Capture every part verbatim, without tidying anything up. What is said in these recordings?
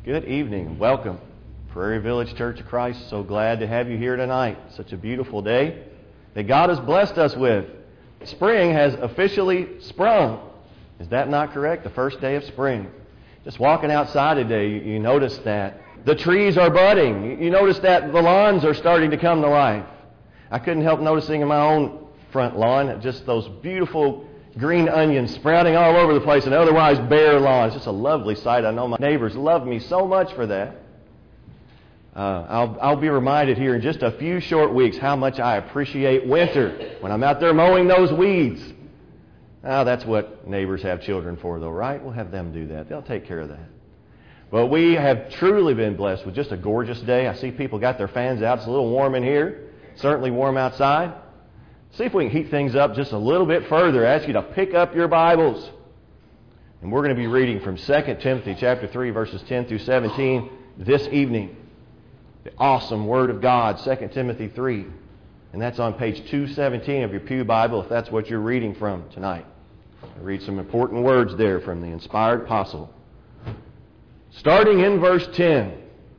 Good evening. Welcome, Prairie Village Church of Christ. So glad to have you here tonight. Such a beautiful day that God has blessed us with. Spring has officially sprung. Is that not correct? The first day of spring. Just walking outside today, you, you notice that the trees are budding. You, you notice that the lawns are starting to come to life. I couldn't help noticing in my own front lawn just those beautiful green onions sprouting all over the place, and otherwise bare lawn. It's just a lovely sight. I know my neighbors love me so much for that. Uh, I'll, I'll be reminded here in just a few short weeks how much I appreciate winter when I'm out there mowing those weeds. Oh, that's what neighbors have children for, though, right? We'll have them do that. They'll take care of that. But we have truly been blessed with just a gorgeous day. I see people got their fans out. It's a little warm in here. Certainly warm outside. See if we can heat things up just a little bit further. I ask you to pick up your Bibles. And we're going to be reading from Second Timothy chapter three, verses ten through seventeen this evening. The awesome Word of God, Second Timothy three. And that's on page two seventeen of your pew Bible, if that's what you're reading from tonight. I read some important words there from the inspired apostle. Starting in verse ten.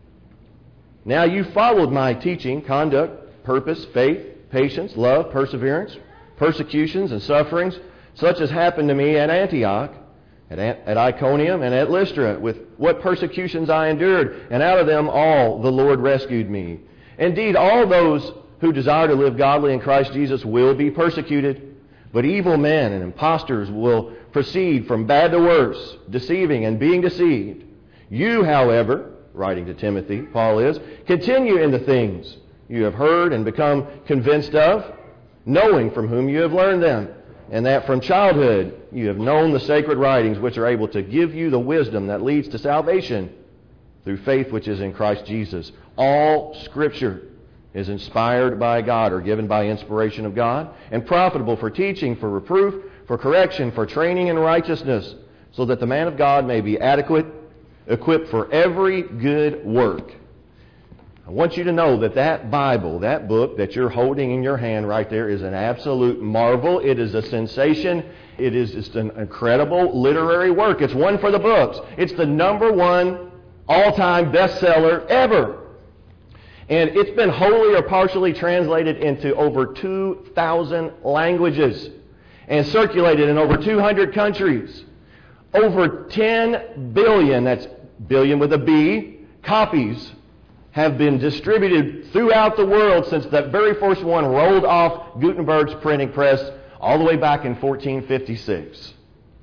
Now you followed my teaching, conduct, purpose, faith, patience, love, perseverance, persecutions, and sufferings, such as happened to me at Antioch, at, at Iconium, and at Lystra, with what persecutions I endured, and out of them all the Lord rescued me. Indeed, all those who desire to live godly in Christ Jesus will be persecuted, but evil men and impostors will proceed from bad to worse, deceiving and being deceived. You, however, writing to Timothy, Paul is, continue in the things you have heard and become convinced of, knowing from whom you have learned them, and that from childhood you have known the sacred writings, which are able to give you the wisdom that leads to salvation through faith which is in Christ Jesus. All Scripture is inspired by God, or given by inspiration of God, and profitable for teaching, for reproof, for correction, for training in righteousness, so that the man of God may be adequate, equipped for every good work. I want you to know that that Bible, that book that you're holding in your hand right there, is an absolute marvel. It is a sensation. It is just an incredible literary work. It's one for the books. It's the number one all-time bestseller ever. And it's been wholly or partially translated into over two thousand languages and circulated in over two hundred countries. Over ten billion, that's billion with a B, copies have been distributed throughout the world since that very first one rolled off Gutenberg's printing press all the way back in fourteen fifty-six.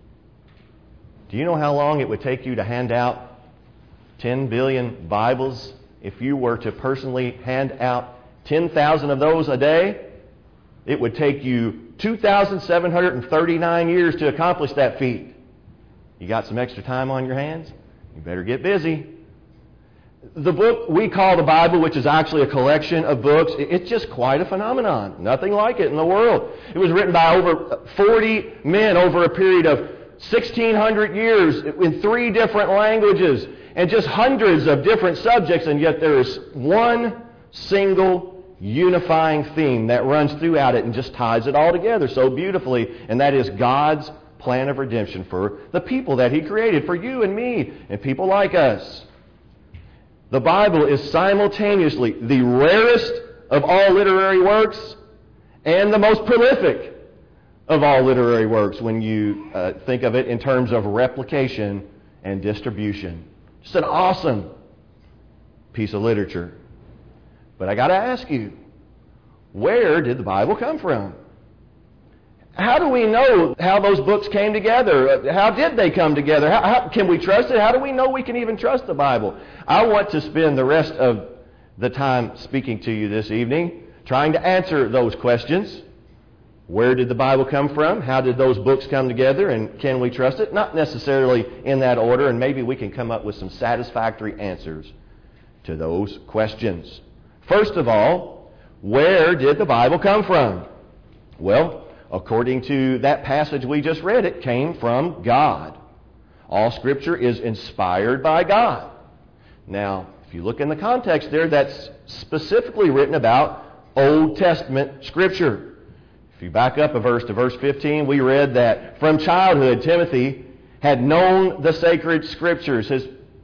Do you know how long it would take you to hand out ten billion Bibles if you were to personally hand out ten thousand of those a day? It would take you two thousand seven hundred thirty-nine years to accomplish that feat. You got some extra time on your hands? You better get busy. The book we call the Bible, which is actually a collection of books, it's just quite a phenomenon. Nothing like it in the world. It was written by over forty men over a period of sixteen hundred years in three different languages and just hundreds of different subjects, and yet there is one single unifying theme that runs throughout it and just ties it all together so beautifully, and that is God's plan of redemption for the people that He created, for you and me and people like us. The Bible is simultaneously the rarest of all literary works and the most prolific of all literary works when you uh, think of it in terms of replication and distribution. Just an awesome piece of literature. But I got to ask you, where did the Bible come from? How do we know how those books came together? How did they come together? How, how, can we trust it? How do we know we can even trust the Bible? I want to spend the rest of the time speaking to you this evening trying to answer those questions. Where did the Bible come from? How did those books come together? And can we trust it? Not necessarily in that order, and maybe we can come up with some satisfactory answers to those questions. First of all, where did the Bible come from? Well, according to that passage we just read, it came from God. All Scripture is inspired by God. Now, if you look in the context there, that's specifically written about Old Testament Scripture. If you back up a verse to verse fifteen, we read that from childhood Timothy had known the sacred Scriptures. His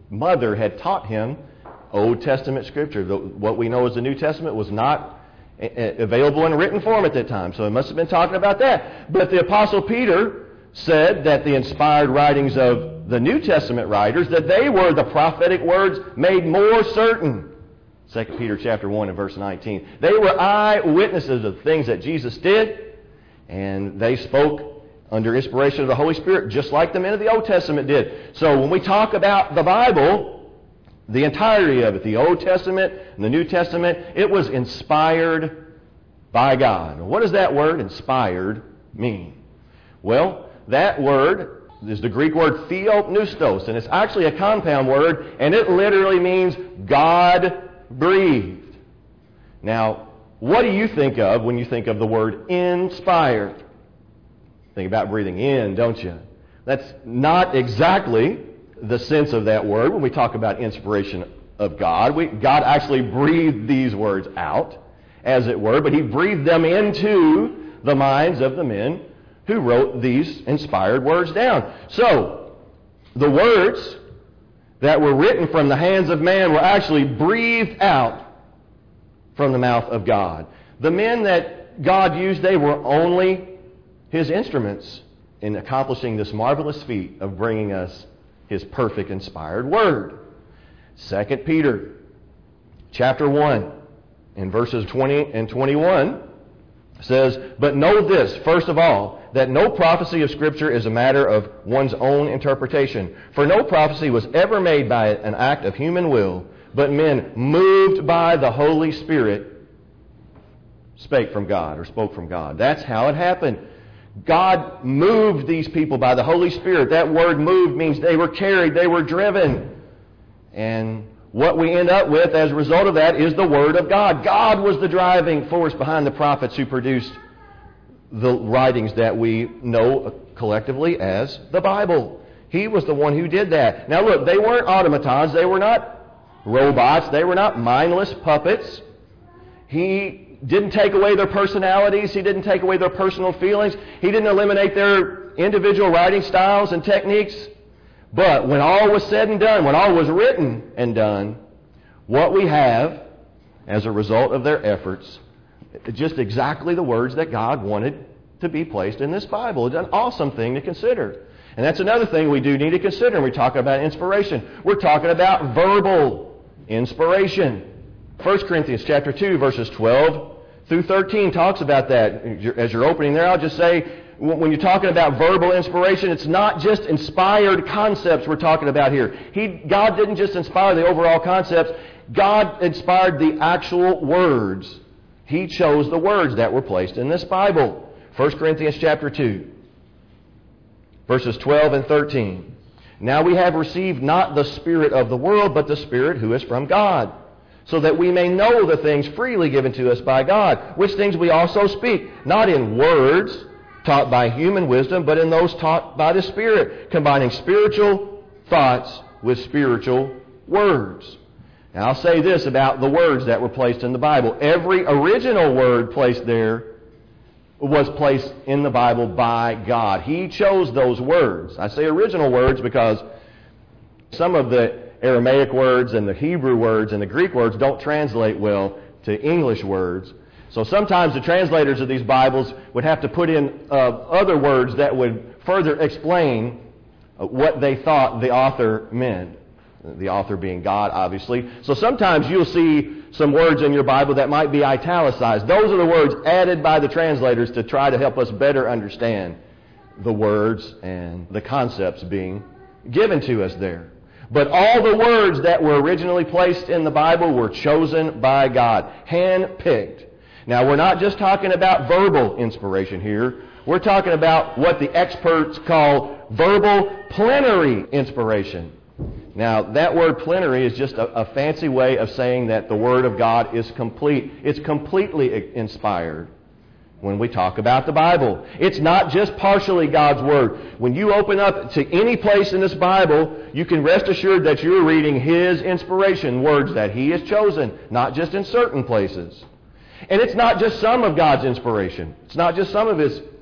mother had taught him Old Testament Scripture. The, what we know as the New Testament was not a, a, available in written form at that time, so it must have been talking about that. But the Apostle Peter said that the inspired writings of the New Testament writers, that they were the prophetic words made more certain. Second Peter chapter one and verse nineteen. They were eyewitnesses of things that Jesus did, and they spoke under inspiration of the Holy Spirit, just like the men of the Old Testament did. So when we talk about the Bible, the entirety of it, the Old Testament and the New Testament, it was inspired by God. What does that word, inspired, mean? Well, that word is the Greek word theopneustos, and it's actually a compound word, and it literally means God breathed. Now, what do you think of when you think of the word inspired? Think about breathing in, don't you? That's not exactly the sense of that word when we talk about inspiration of God. We, God actually breathed these words out, as it were, but He breathed them into the minds of the men who wrote these inspired words down. So, the words that were written from the hands of man were actually breathed out from the mouth of God. The men that God used, they were only His instruments in accomplishing this marvelous feat of bringing us His perfect inspired word. Second Peter chapter one in verses twenty and twenty-one says, "But know this, first of all, that no prophecy of Scripture is a matter of one's own interpretation. For no prophecy was ever made by an act of human will, but men moved by the Holy Spirit spake from God," or spoke from God. That's how it happened. God moved these people by the Holy Spirit. That word moved means they were carried, they were driven. And what we end up with as a result of that is the Word of God. God was the driving force behind the prophets who produced the writings that we know collectively as the Bible. He was the one who did that. Now look, they weren't automatons. They were not robots. They were not mindless puppets. He didn't take away their personalities. He didn't take away their personal feelings. He didn't eliminate their individual writing styles and techniques. But when all was said and done, when all was written and done, what we have as a result of their efforts, just exactly the words that God wanted to be placed in this Bible. It's an awesome thing to consider. And that's another thing we do need to consider when we talk about inspiration. We're talking about verbal inspiration. First Corinthians chapter two, verses twelve through thirteen talks about that. As you're opening there, I'll just say, when you're talking about verbal inspiration, it's not just inspired concepts we're talking about here. He, God didn't just inspire the overall concepts. God inspired the actual words. He chose the words that were placed in this Bible. First Corinthians chapter two, verses twelve and thirteen. "Now we have received not the Spirit of the world, but the Spirit who is from God, so that we may know the things freely given to us by God, which things we also speak, not in words taught by human wisdom, but in those taught by the Spirit, combining spiritual thoughts with spiritual words." Now, I'll say this about the words that were placed in the Bible. Every original word placed there was placed in the Bible by God. He chose those words. I say original words because some of the Aramaic words and the Hebrew words and the Greek words don't translate well to English words. So sometimes the translators of these Bibles would have to put in uh, other words that would further explain uh, what they thought the author meant. The author being God, obviously. So sometimes you'll see some words in your Bible that might be italicized. Those are the words added by the translators to try to help us better understand the words and the concepts being given to us there. But all the words that were originally placed in the Bible were chosen by God, hand-picked. Now, we're not just talking about verbal inspiration here. We're talking about what the experts call verbal plenary inspiration. Now, that word plenary is just a, a fancy way of saying that the Word of God is complete. It's completely inspired when we talk about the Bible. It's not just partially God's Word. When you open up to any place in this Bible, you can rest assured that you're reading His inspiration, words that He has chosen, not just in certain places. And it's not just some of God's inspiration. It's not just some of His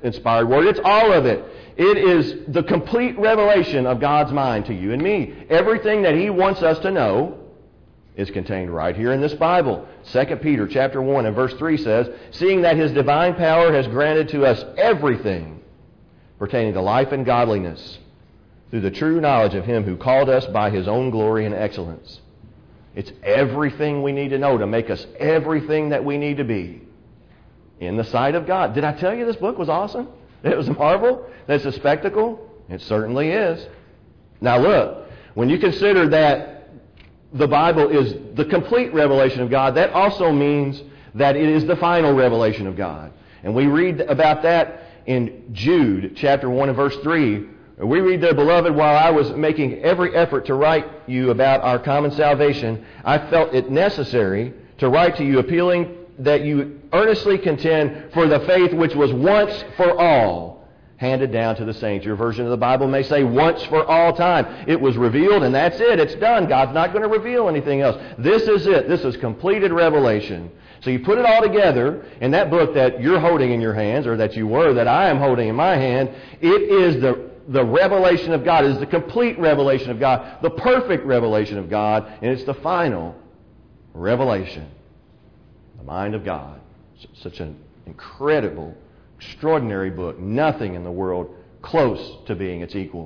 inspired word. It's all of it. It is the complete revelation of God's mind to you and me. Everything that He wants us to know is contained right here in this Bible. Second Peter chapter one and verse three says, "Seeing that His divine power has granted to us everything pertaining to life and godliness through the true knowledge of Him who called us by His own glory and excellence." It's everything we need to know to make us everything that we need to be in the sight of God. Did I tell you this book was awesome? It was a marvel? That's a spectacle? It certainly is. Now look, when you consider that the Bible is the complete revelation of God, that also means that it is the final revelation of God. And we read about that in Jude chapter one and verse three. We read there, "Beloved, while I was making every effort to write you about our common salvation, I felt it necessary to write to you, appealing that you earnestly contend for the faith which was once for all handed down to the saints." Your version of the Bible may say once for all time. It was revealed and that's it. It's done. God's not going to reveal anything else. This is it. This is completed revelation. So you put it all together in that book that you're holding in your hands, or that you were, that I am holding in my hand. It is the The revelation of God. It is the complete revelation of God, the perfect revelation of God, and it's the final revelation. The mind of God. Such an incredible, extraordinary book. Nothing in the world close to being its equal.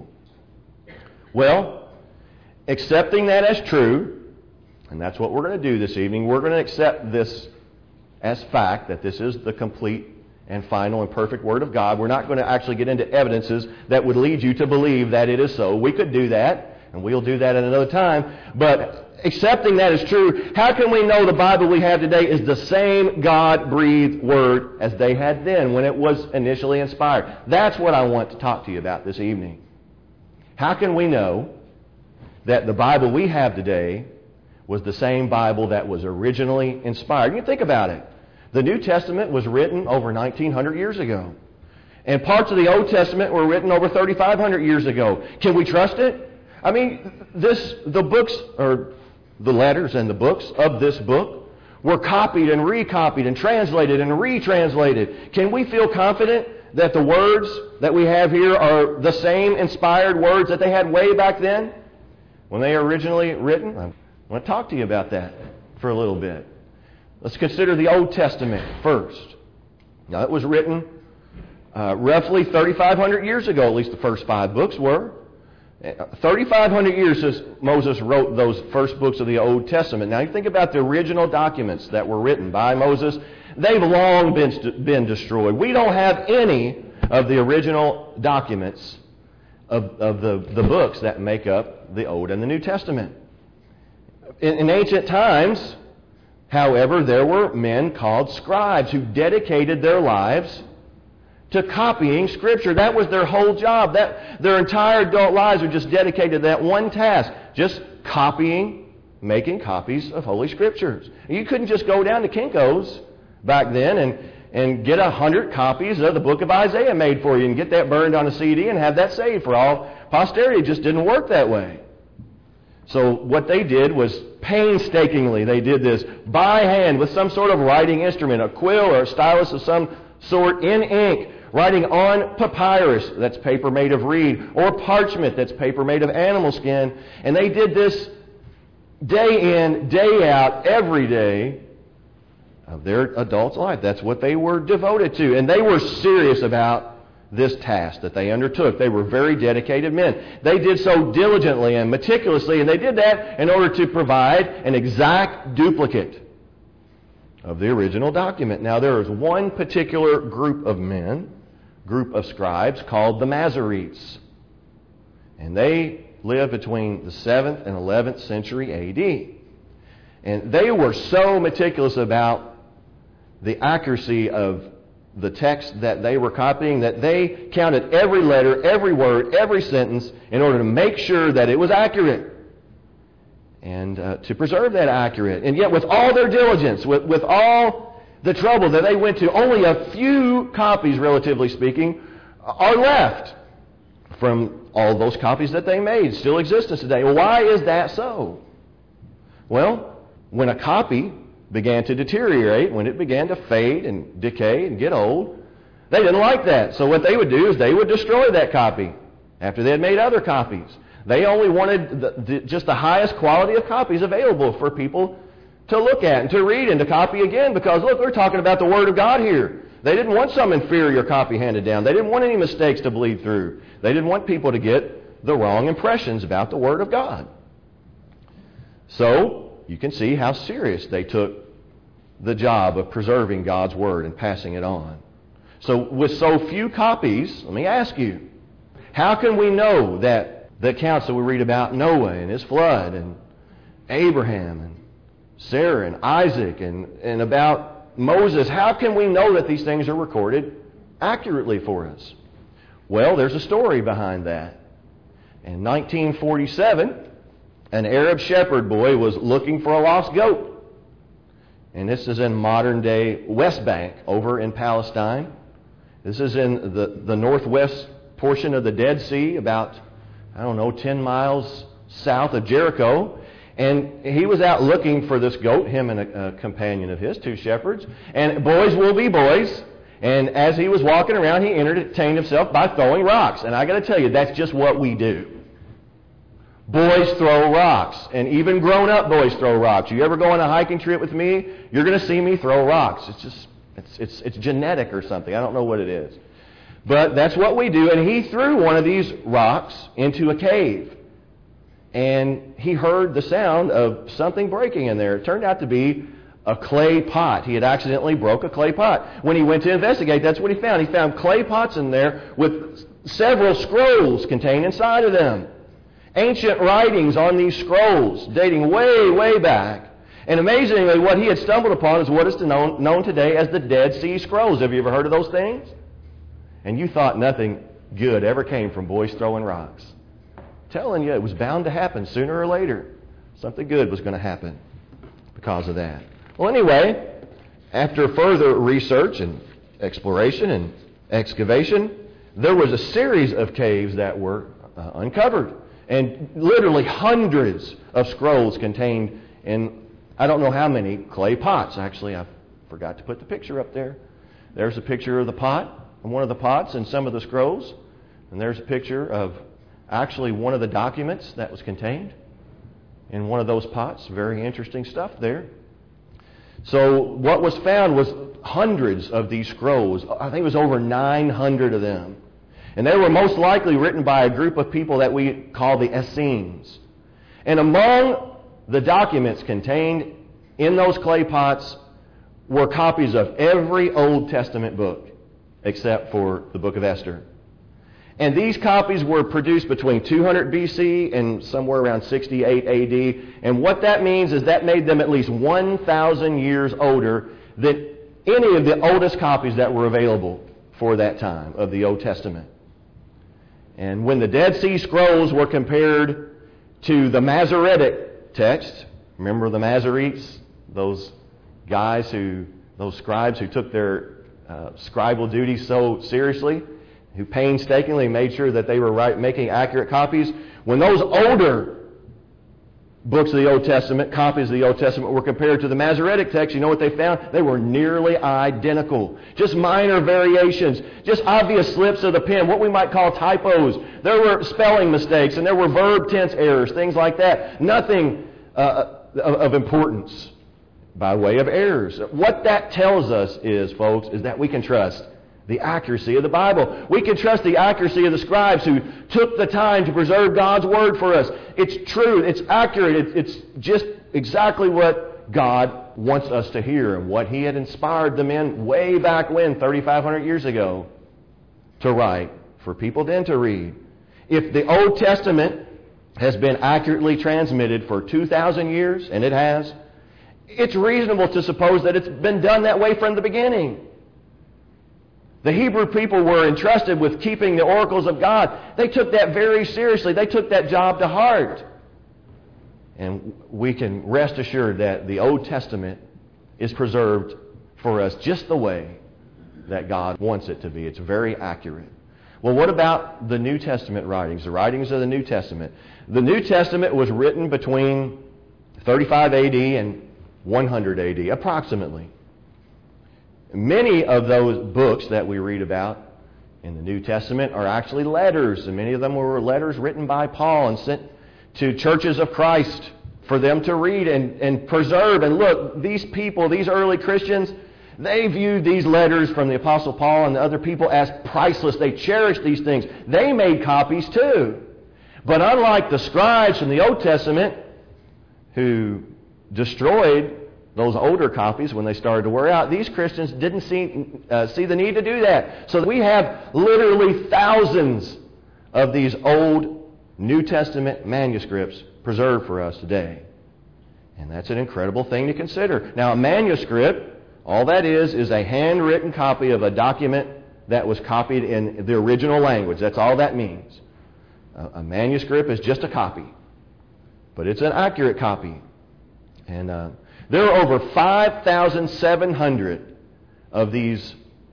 Well, accepting that as true, and that's what we're going to do this evening, we're going to accept this as fact, that this is the complete and final and perfect Word of God. We're not going to actually get into evidences that would lead you to believe that it is so. We could do that, and we'll do that at another time. But accepting that as true, how can we know the Bible we have today is the same God-breathed Word as they had then when it was initially inspired? That's what I want to talk to you about this evening. How can we know that the Bible we have today was the same Bible that was originally inspired? You think about it. The New Testament was written over nineteen hundred years ago. And parts of the Old Testament were written over thirty-five hundred years ago. Can we trust it? I mean, this the books, or the letters and the books of this book were copied and recopied and translated and retranslated. Can we feel confident that the words that we have here are the same inspired words that they had way back then when they were originally written? I want to talk to you about that for a little bit. Let's consider the Old Testament first. Now, it was written uh, roughly thirty-five hundred years ago, at least the first five books were. thirty-five hundred years since Moses wrote those first books of the Old Testament. Now, you think about the original documents that were written by Moses. They've long been, been destroyed. We don't have any of the original documents of, of the, the books that make up the Old and the New Testament. In, in ancient times, however, there were men called scribes who dedicated their lives to copying Scripture. That was their whole job. That their entire adult lives were just dedicated to that one task, just copying, making copies of Holy Scriptures. You couldn't just go down to Kinko's back then and, and get a hundred copies of the book of Isaiah made for you and get that burned on a C D and have that saved for all posterity. It just didn't work that way. So what they did was painstakingly, they did this by hand with some sort of writing instrument, a quill or a stylus of some sort, in ink, writing on papyrus, that's paper made of reed, or parchment, that's paper made of animal skin. And they did this day in, day out, every day of their adult life. That's what they were devoted to. And they were serious about this task that they undertook. They were very dedicated men. They did so diligently and meticulously, and they did that in order to provide an exact duplicate of the original document. Now, there is one particular group of men, group of scribes, called the Masoretes. And they lived between the seventh and eleventh century A D. And they were so meticulous about the accuracy of the text that they were copying that they counted every letter, every word, every sentence in order to make sure that it was accurate and uh, to preserve that accurate. And yet with all their diligence, with, with all the trouble that they went to, only a few copies, relatively speaking, are left from all those copies that they made. Still exist today. Well, why is that so? Well, when a copy began to deteriorate, when it began to fade and decay and get old, They didn't like that. So what they would do is they would destroy that copy after they had made other copies. They only wanted the, the, just the highest quality of copies available for people to look at and to read and to copy again, because, look, we're talking about the Word of God here. They didn't want some inferior copy handed down. They didn't want any mistakes to bleed through. They didn't want people to get the wrong impressions about the Word of God. So you can see how serious they took the job of preserving God's Word and passing it on. So with so few copies, let me ask you, how can we know that the accounts that we read about Noah and his flood and Abraham and Sarah and Isaac and, and about Moses, how can we know that these things are recorded accurately for us? Well, there's a story behind that. In nineteen forty-seven, an Arab shepherd boy was looking for a lost goat. And this is in modern-day West Bank over in Palestine. This is in the, the northwest portion of the Dead Sea, about, I don't know, ten miles south of Jericho. And he was out looking for this goat, him and a, a companion of his, two shepherds. And boys will be boys. And as he was walking around, he entertained himself by throwing rocks. And I got to tell you, that's just what we do. Boys throw rocks. And even grown-up boys throw rocks. You ever go on a hiking trip with me, you're going to see me throw rocks. It's just, it's, it's, it's genetic or something. I don't know what it is. But that's what we do. And he threw one of these rocks into a cave. And he heard the sound of something breaking in there. It turned out to be a clay pot. He had accidentally broke a clay pot. When he went to investigate, that's what he found. He found clay pots in there with several scrolls contained inside of them. Ancient writings on these scrolls dating way, way back. And amazingly, what he had stumbled upon is what is known, known today as the Dead Sea Scrolls. Have you ever heard of those things? And you thought nothing good ever came from boys throwing rocks. Telling you, it was bound to happen sooner or later. Something good was going to happen because of that. Well, anyway, after further research and exploration and excavation, there was a series of caves that were uh, uncovered. And literally hundreds of scrolls contained in, I don't know how many, clay pots. Actually, I forgot to put the picture up there. There's a picture of the pot, one of the pots, and some of the scrolls. And there's a picture of actually one of the documents that was contained in one of those pots. Very interesting stuff there. So what was found was hundreds of these scrolls. I think it was over nine hundred of them. And they were most likely written by a group of people that we call the Essenes. And among the documents contained in those clay pots were copies of every Old Testament book except for the book of Esther. And these copies were produced between two hundred B C and somewhere around sixty-eight A D. And what that means is that made them at least one thousand years older than any of the oldest copies that were available for that time of the Old Testament. And when the Dead Sea Scrolls were compared to the Masoretic text, remember the Masoretes, those guys who, those scribes who took their uh, scribal duties so seriously, who painstakingly made sure that they were right, making accurate copies. When those older books of the Old Testament, copies of the Old Testament, were compared to the Masoretic text, you know what they found? They were nearly identical. Just minor variations, just obvious slips of the pen, what we might call typos. There were spelling mistakes, and there were verb tense errors, things like that. Nothing uh, of, of importance by way of errors. What that tells us is, folks, is that we can trust the accuracy of the Bible. We can trust the accuracy of the scribes who took the time to preserve God's Word for us. It's true. It's accurate. It's just exactly what God wants us to hear and what He had inspired the men way back when, thirty-five hundred years ago, to write, for people then to read. If the Old Testament has been accurately transmitted for two thousand years, and it has, it's reasonable to suppose that it's been done that way from the beginning. The Hebrew people were entrusted with keeping the oracles of God. They took that very seriously. They took that job to heart. And we can rest assured that the Old Testament is preserved for us just the way that God wants it to be. It's very accurate. Well, what about the New Testament writings, the writings of the New Testament? The New Testament was written between thirty-five A D and one hundred A D, approximately. Many of those books that we read about in the New Testament are actually letters, and many of them were letters written by Paul and sent to churches of Christ for them to read and, and preserve. And look, these people, these early Christians, they viewed these letters from the Apostle Paul and the other people as priceless. They cherished these things. They made copies too. But unlike the scribes from the Old Testament, who destroyed those older copies when they started to wear out, these Christians didn't see, uh, see the need to do that. So we have literally thousands of these old New Testament manuscripts preserved for us today. And that's an incredible thing to consider. Now, a manuscript, all that is, is a handwritten copy of a document that was copied in the original language. That's all that means. A, a manuscript is just a copy. But it's an accurate copy. And uh, there are over five thousand seven hundred of these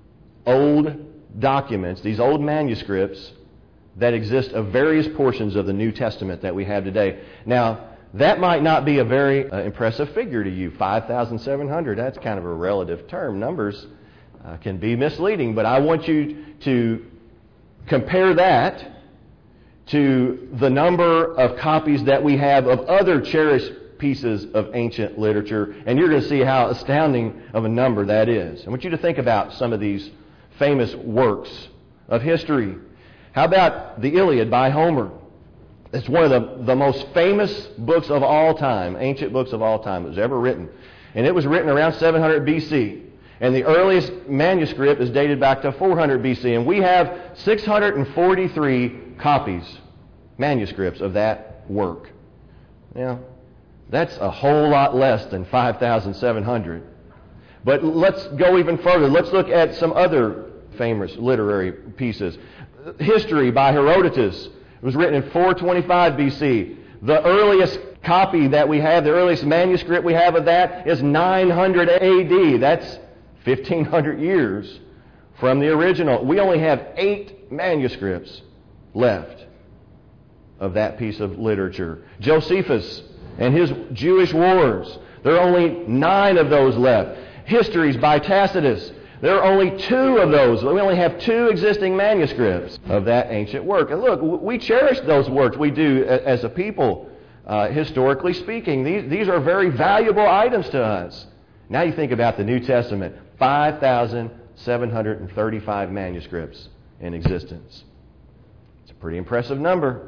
old documents, these old manuscripts that exist of various portions of the New Testament that we have today. Now, that might not be a very uh, impressive figure to you, five thousand seven hundred. That's kind of a relative term. Numbers uh, can be misleading, but I want you to compare that to the number of copies that we have of other cherished pieces of ancient literature, and you're going to see how astounding of a number that is. I want you to think about some of these famous works of history. How about the Iliad by Homer? It's one of the, the most famous books of all time, ancient books of all time that was ever written. And it was written around seven hundred B C. And the earliest manuscript is dated back to four hundred B C. And we have six hundred forty-three copies, manuscripts of that work. Now, that's a whole lot less than five thousand seven hundred. But let's go even further. Let's look at some other famous literary pieces. History by Herodotus. It was written in four twenty-five B C. The earliest copy that we have, the earliest manuscript we have of that is nine hundred A D. That's fifteen hundred years from the original. We only have eight manuscripts left of that piece of literature. Josephus and his Jewish wars. There are only nine of those left. Histories by Tacitus. There are only two of those. We only have two existing manuscripts of that ancient work. And look, we cherish those works. We do as a people, uh, historically speaking. These, these are very valuable items to us. Now you think about the New Testament. five thousand seven hundred thirty-five manuscripts in existence. It's a pretty impressive number.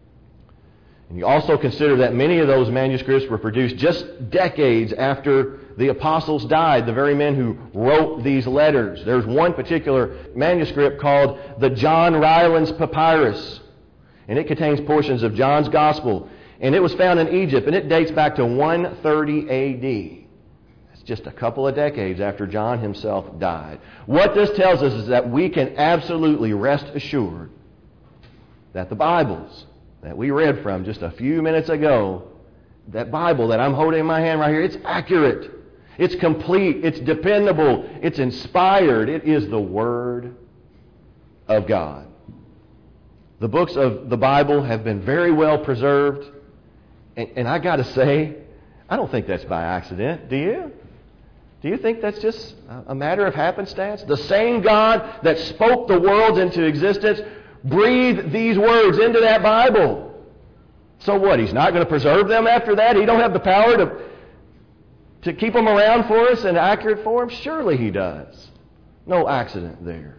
And you also consider that many of those manuscripts were produced just decades after the apostles died, the very men who wrote these letters. There's one particular manuscript called the John Rylands Papyrus, and it contains portions of John's Gospel, and it was found in Egypt, and it dates back to one thirty A D. That's just a couple of decades after John himself died. What this tells us is that we can absolutely rest assured that the Bibles that we read from just a few minutes ago, that Bible that I'm holding in my hand right here, it's accurate. It's complete. It's dependable. It's inspired. It is the Word of God. The books of the Bible have been very well preserved. And, and I got to say, I don't think that's by accident. Do you? Do you think that's just a matter of happenstance? The same God that spoke the worlds into existence breathed these words into that Bible. So what? He's not going to preserve them after that? He don't have the power to, to keep them around for us in accurate form? Surely He does. No accident there.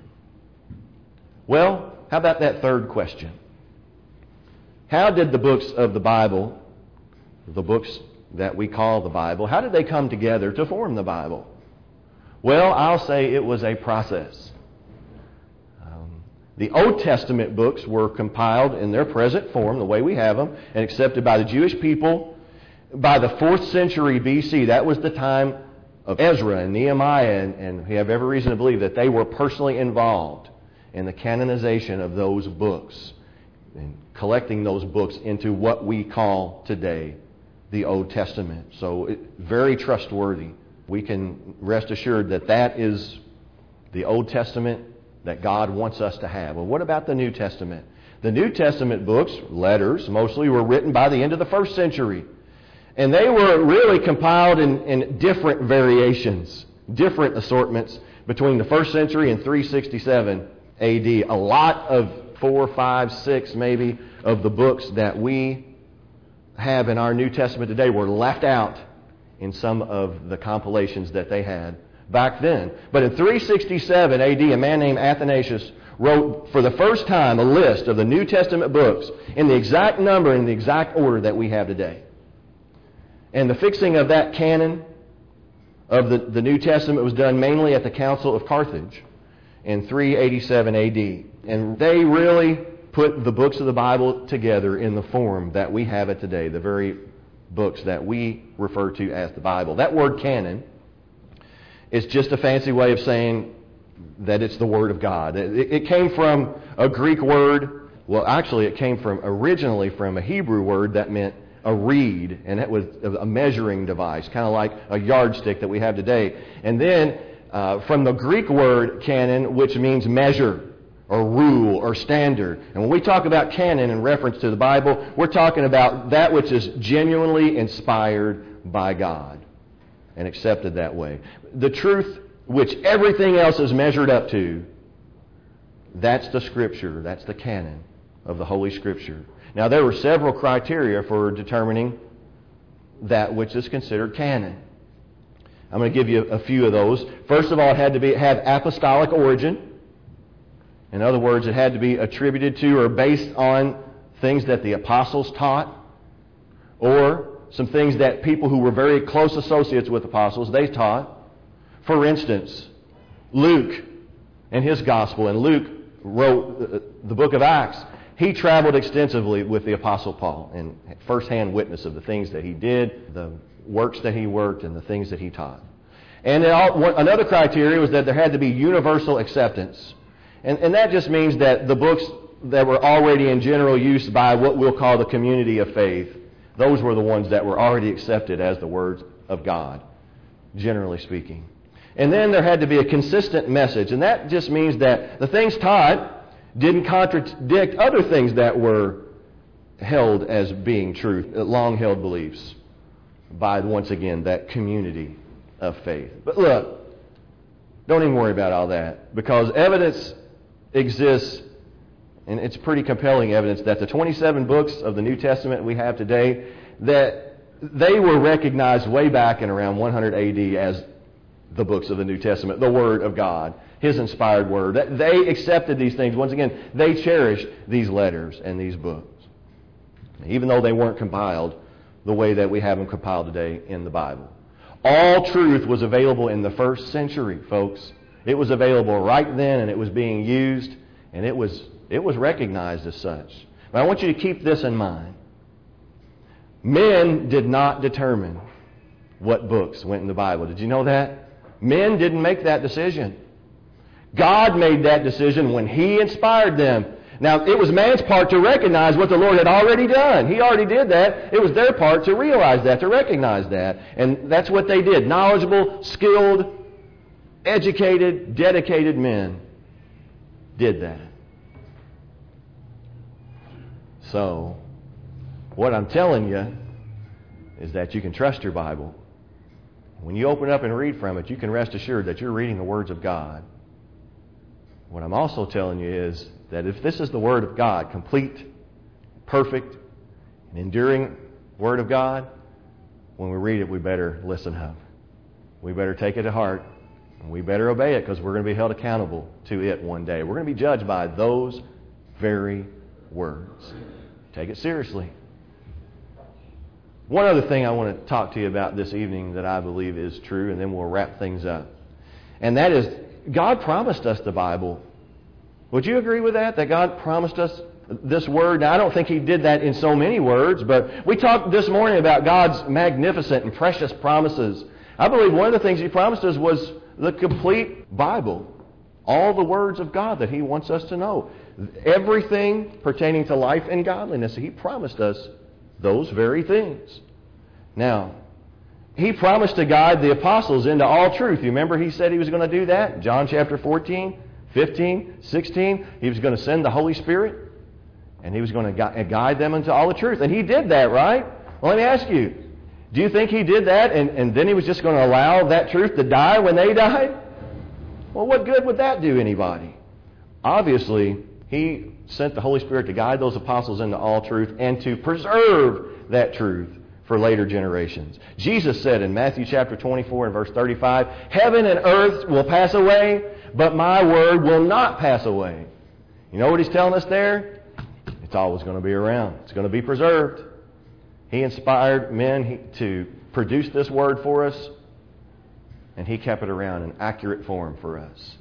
Well, how about that third question? How did the books of the Bible, the books that we call the Bible, how did they come together to form the Bible? Well, I'll say it was a process. The Old Testament books were compiled in their present form, the way we have them, and accepted by the Jewish people by the fourth century B C. That was the time of Ezra and Nehemiah, and, and we have every reason to believe that they were personally involved in the canonization of those books, and collecting those books into what we call today the Old Testament. So, it, very trustworthy. We can rest assured that that is the Old Testament that God wants us to have. Well, what about the New Testament? The New Testament books, letters, mostly were written by the end of the first century. And they were really compiled in, in different variations, different assortments, between the first century and three sixty-seven A D. A lot of four, five, six maybe of the books that we have in our New Testament today were left out in some of the compilations that they had back then. But in three sixty-seven A D, a man named Athanasius wrote for the first time a list of the New Testament books in the exact number and the exact order that we have today. And the fixing of that canon of the, the New Testament was done mainly at the Council of Carthage in three eighty-seven A D. And they really put the books of the Bible together in the form that we have it today, the very books that we refer to as the Bible. That word canon is just a fancy way of saying that it's the Word of God. It, it came from a Greek word. Well, actually, it came from originally from a Hebrew word that meant a reed, and it was a measuring device, kind of like a yardstick that we have today. And then uh, from the Greek word canon, which means measure or rule or standard. And when we talk about canon in reference to the Bible, we're talking about that which is genuinely inspired by God and accepted that way. The truth which everything else is measured up to, that's the Scripture, that's the canon of the Holy Scripture. Now, there were several criteria for determining that which is considered canon. I'm going to give you a few of those. First of all, it had to be have apostolic origin. In other words, it had to be attributed to or based on things that the apostles taught, or some things that people who were very close associates with apostles, they taught. For instance, Luke and his gospel, and Luke wrote the book of Acts. He traveled extensively with the Apostle Paul and firsthand witness of the things that he did, the works that he worked, and the things that he taught. And all, another criteria was that there had to be universal acceptance. And, and that just means that the books that were already in general use by what we'll call the community of faith, those were the ones that were already accepted as the words of God, generally speaking. And then there had to be a consistent message. And that just means that the things taught didn't contradict other things that were held as being truth, long-held beliefs by, once again, that community of faith. But look, don't even worry about all that, because evidence exists, and it's pretty compelling evidence, that the twenty-seven books of the New Testament we have today, that they were recognized way back in around one hundred A D as the books of the New Testament, the Word of God, His inspired Word. They accepted these things. Once again, they cherished these letters and these books, even though they weren't compiled the way that we have them compiled today in the Bible. All truth was available in the first century, folks. It was available right then, and it was being used, and it was it was recognized as such. But I want you to keep this in mind. Men did not determine what books went in the Bible. Did you know that? Men didn't make that decision. God made that decision when He inspired them. Now, it was man's part to recognize what the Lord had already done. He already did that. It was their part to realize that, to recognize that. And that's what they did. Knowledgeable, skilled, educated, dedicated men did that. So, what I'm telling you is that you can trust your Bible. When you open up and read from it, you can rest assured that you're reading the words of God. What I'm also telling you is that if this is the Word of God, complete, perfect, and enduring Word of God, when we read it, we better listen up. We better take it to heart, and we better obey it, because we're going to be held accountable to it one day. We're going to be judged by those very words. Take it seriously. One other thing I want to talk to you about this evening that I believe is true, and then we'll wrap things up. And that is, God promised us the Bible. Would you agree with that? That God promised us this Word? Now, I don't think He did that in so many words, but we talked this morning about God's magnificent and precious promises. I believe one of the things He promised us was the complete Bible. All the words of God that He wants us to know. Everything pertaining to life and godliness. He promised us those very things. Now, He promised to guide the apostles into all truth. You remember He said He was going to do that? John chapter fourteen, fifteen, sixteen. He was going to send the Holy Spirit, and He was going to guide them into all the truth. And He did that, right? Well, let me ask you, do you think He did that and, and then He was just going to allow that truth to die when they died? Well, what good would that do anybody? Obviously, He sent the Holy Spirit to guide those apostles into all truth and to preserve that truth for later generations. Jesus said in Matthew chapter twenty-four and verse thirty-five, "Heaven and earth will pass away, but my word will not pass away." You know what He's telling us there? It's always going to be around. It's going to be preserved. He inspired men to produce this word for us, and He kept it around in accurate form for us.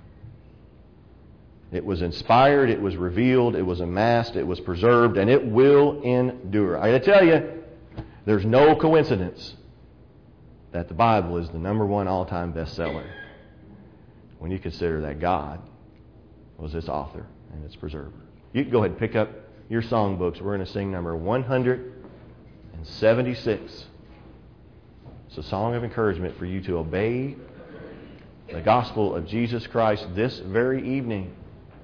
It was inspired, it was revealed, it was amassed, it was preserved, and it will endure. I got to tell you, there's no coincidence that the Bible is the number one all-time bestseller when you consider that God was its author and its preserver. You can go ahead and pick up your songbooks. We're going to sing number one hundred seventy-six. It's a song of encouragement for you to obey the gospel of Jesus Christ this very evening.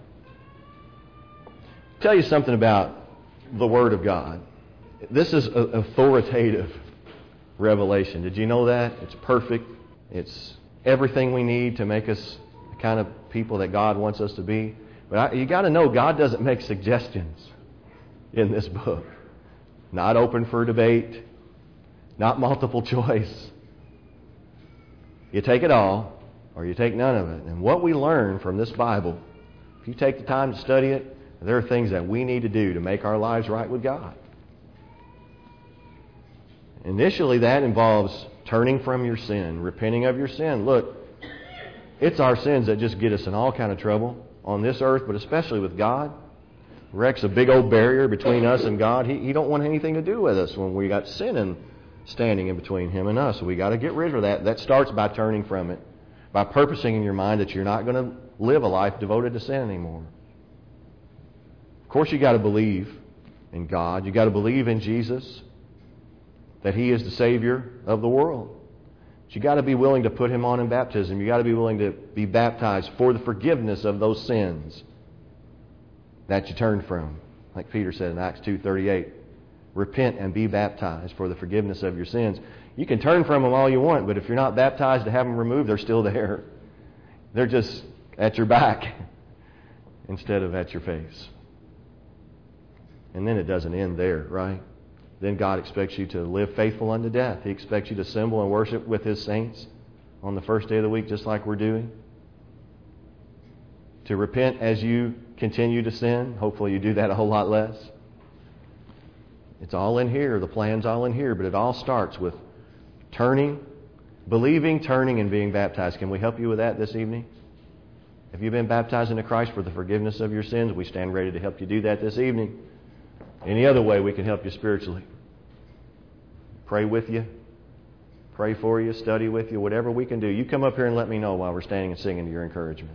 I'll tell you something about the Word of God. This is an authoritative revelation. Did you know that? It's perfect. It's everything we need to make us the kind of people that God wants us to be. But I, you got to know, God doesn't make suggestions in this book. Not open for debate. Not multiple choice. You take it all, or you take none of it. And what we learn from this Bible, if you take the time to study it, there are things that we need to do to make our lives right with God. Initially, that involves turning from your sin, repenting of your sin. Look, it's our sins that just get us in all kind of trouble on this earth, but especially with God. Erects a big old barrier between us and God. He, he don't want anything to do with us when we got sin and standing in between Him and us. So we got to get rid of that. That starts by turning from it, by purposing in your mind that you're not going to live a life devoted to sin anymore. Of course, you got to believe in God. You got to believe in Jesus, that He is the Savior of the world. But you got to be willing to put Him on in baptism. You got to be willing to be baptized for the forgiveness of those sins that you turned from. Like Peter said in Acts two thirty-eight, repent and be baptized for the forgiveness of your sins. You can turn from them all you want, but if you're not baptized to have them removed, they're still there. They're just at your back instead of at your face. And then it doesn't end there, right? Then God expects you to live faithful unto death. He expects you to assemble and worship with His saints on the first day of the week, just like we're doing. To repent as you continue to sin. Hopefully you do that a whole lot less. It's all in here. The plan's all in here. But it all starts with turning, believing, turning, and being baptized. Can we help you with that this evening? Have you been baptized into Christ for the forgiveness of your sins? We stand ready to help you do that this evening. Any other way we can help you spiritually? Pray with you. Pray for you. Study with you. Whatever we can do. You come up here and let me know while we're standing and singing to your encouragement.